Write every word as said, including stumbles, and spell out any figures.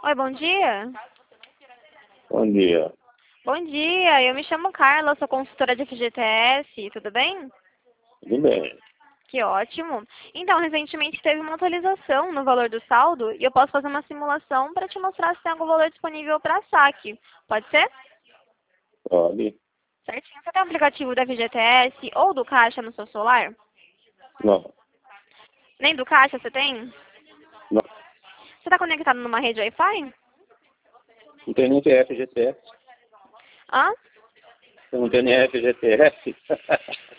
Oi, bom dia. Bom dia. Bom dia, eu me chamo Carla, sou consultora de F G T S, tudo bem? Tudo bem. Que ótimo. Então, recentemente teve uma atualização no valor do saldo e eu posso fazer uma simulação para te mostrar se tem algum valor disponível para saque. Pode ser? Pode? Certinho. Você tem um aplicativo da F G T S ou do Caixa no seu celular? Não. Nem do Caixa você tem? Não, Você está conectado numa rede Wi-Fi? não tem nem F G T S. Hã? Eu não tenho nem F G T S.